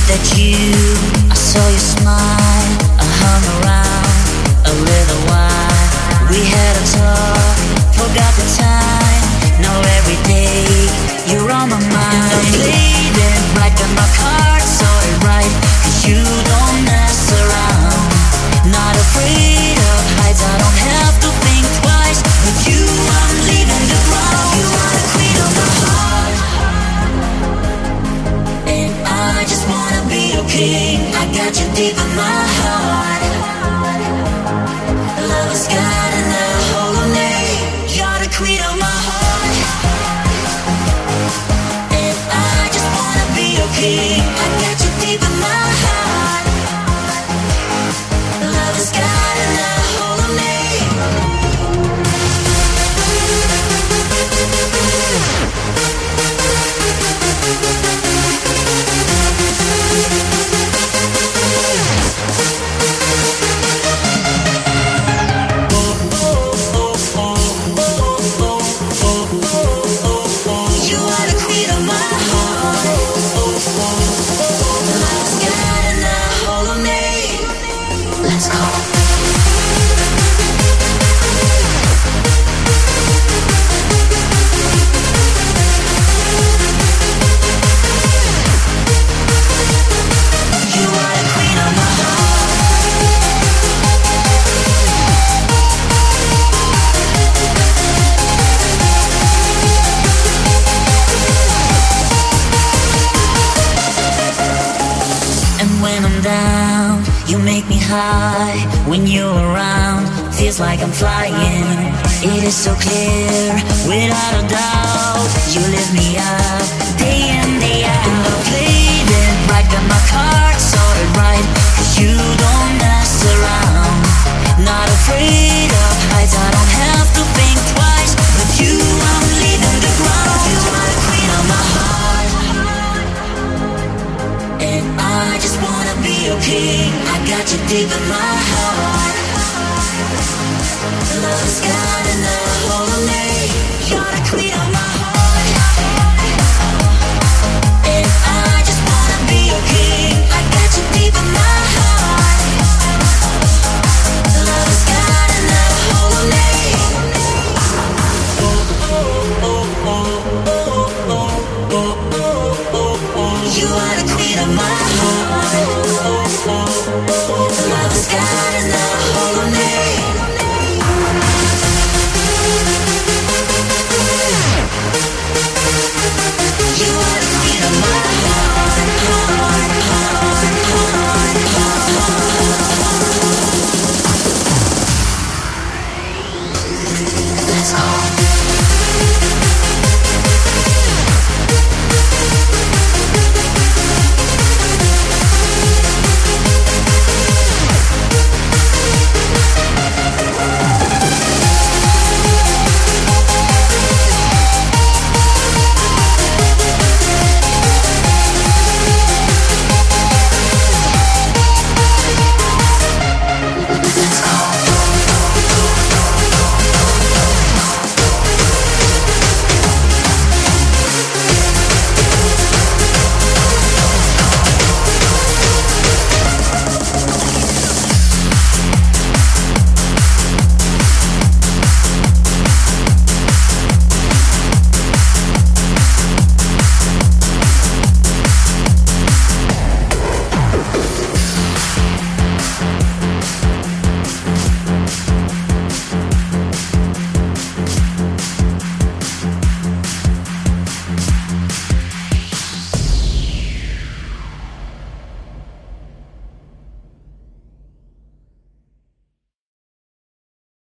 that I saw you smile. I hung around a little while. We had a talk, forgot the time. Now every day you're on my mind. And I played it right, got my cards so right. 'Cause you don't mess around. Not afraid of heights, I don't have to think twice. With you I'm leaving the ground. You are the queen of my heart, and I just wanna be your king. I got you deep in my heart. Love is God and a holy name. You're the queen of my heart, and I just wanna be your king. I got you deep in my heart. Love is God and a holy name. You are the queen of my heart. Love is God and a holy name. Let's go. You are the queen of my heart. And when I'm down, you make me high. When you're around, feels like I'm flying. It is so clear, without a doubt. You lift me up, day in, day out. And I played it right, got my cards sorted right. 'Cause you don't mess around. Not afraid of heights, I don't have to think twice. With you I'm leaving the ground. You are the queen of my heart, and I just wanna be your king. I got you deep in my heart. Love is God.